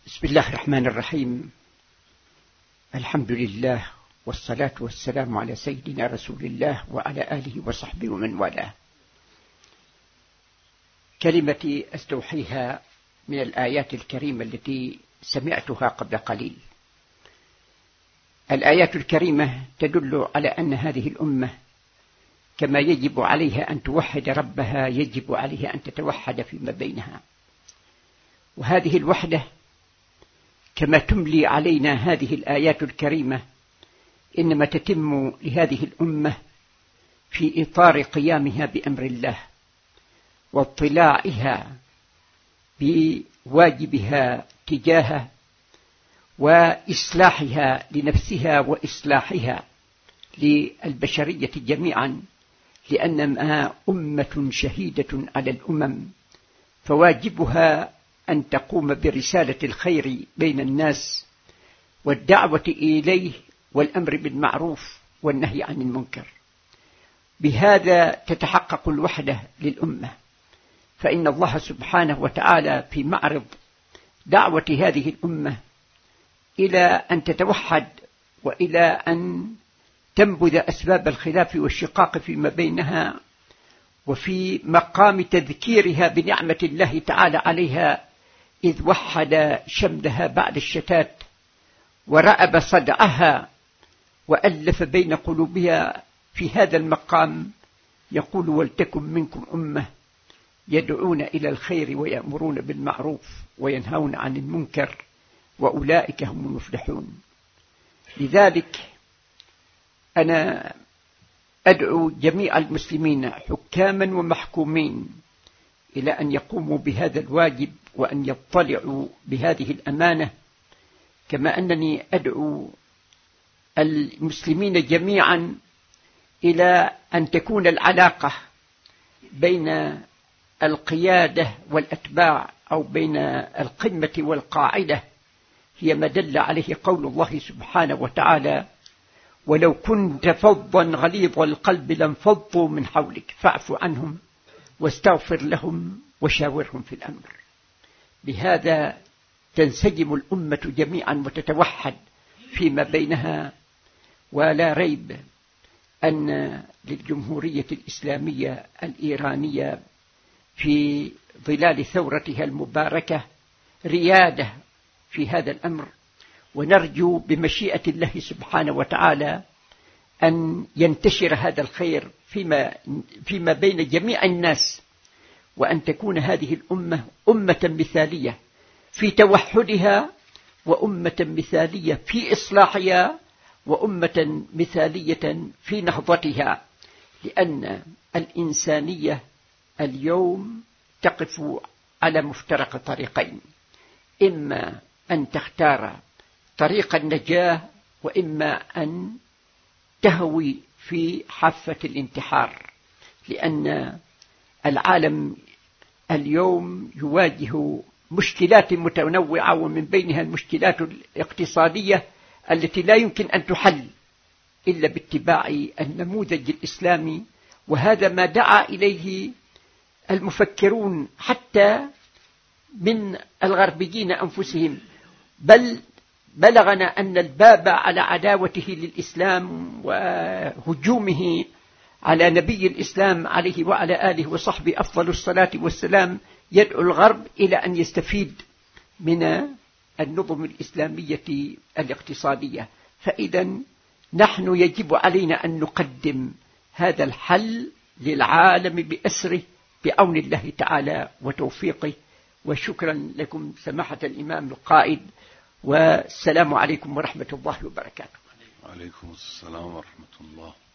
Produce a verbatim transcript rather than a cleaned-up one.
بسم الله الرحمن الرحيم. الحمد لله والصلاة والسلام على سيدنا رسول الله وعلى آله وصحبه ومن والاه. كلمتي أستوحيها من الآيات الكريمة التي سمعتها قبل قليل. الآيات الكريمة تدل على أن هذه الأمة كما يجب عليها أن توحد ربها يجب عليها أن تتوحد فيما بينها، وهذه الوحدة كما تملي علينا هذه الآيات الكريمة إنما تتم لهذه الأمة في إطار قيامها بأمر الله واطلاعها بواجبها تجاهه وإصلاحها لنفسها وإصلاحها للبشرية جميعا، لأنها أمة شهيدة على الأمم، فواجبها أن تقوم برسالة الخير بين الناس والدعوة إليه والأمر بالمعروف والنهي عن المنكر. بهذا تتحقق الوحدة للأمة، فإن الله سبحانه وتعالى في معرض دعوة هذه الأمة إلى أن تتوحد وإلى أن تنبذ أسباب الخلاف والشقاق فيما بينها، وفي مقام تذكيرها بنعمة الله تعالى عليها إذ وحد شملها بعد الشتات ورأب صدعها وألف بين قلوبها، في هذا المقام يقول: ولتكن منكم أمة يدعون إلى الخير ويأمرون بالمعروف وينهون عن المنكر وأولئك هم المفلحون. لذلك أنا أدعو جميع المسلمين حكاما ومحكومين إلى أن يقوموا بهذا الواجب وأن يطلعوا بهذه الأمانة، كما أنني أدعو المسلمين جميعا إلى أن تكون العلاقة بين القيادة والأتباع أو بين القمة والقاعدة هي ما دل عليه قول الله سبحانه وتعالى: ولو كنت فظا غليظ القلب لانفضوا من حولك فاعف عنهم واستغفر لهم وشاورهم في الأمر. بهذا تنسجم الأمة جميعا وتتوحد فيما بينها، ولا ريب أن للجمهورية الإسلامية الإيرانية في ظلال ثورتها المباركة ريادة في هذا الأمر، ونرجو بمشيئة الله سبحانه وتعالى أن ينتشر هذا الخير فيما, فيما بين جميع الناس، وأن تكون هذه الأمة أمة مثالية في توحدها، وأمة مثالية في إصلاحها، وأمة مثالية في نهضتها، لأن الإنسانية اليوم تقف على مفترق طريقين: إما أن تختار طريق النجاة، وإما أن تهوي في حافة الانتحار، لأن العالم اليوم يواجه مشكلات متنوعة، ومن بينها المشكلات الاقتصادية التي لا يمكن أن تحل إلا باتباع النموذج الإسلامي، وهذا ما دعا إليه المفكرون حتى من الغربيين أنفسهم، بل بلغنا أن الباب على عداوته للإسلام وهجومه على نبي الإسلام عليه وعلى آله وصحبه أفضل الصلاة والسلام يدعو الغرب إلى أن يستفيد من النظم الإسلامية الاقتصادية. فإذا نحن يجب علينا أن نقدم هذا الحل للعالم بأسره بعون الله تعالى وتوفيقه. وشكرا لكم سماحة الإمام القائد، والسلام عليكم ورحمة الله وبركاته. وعليكم السلام ورحمة الله.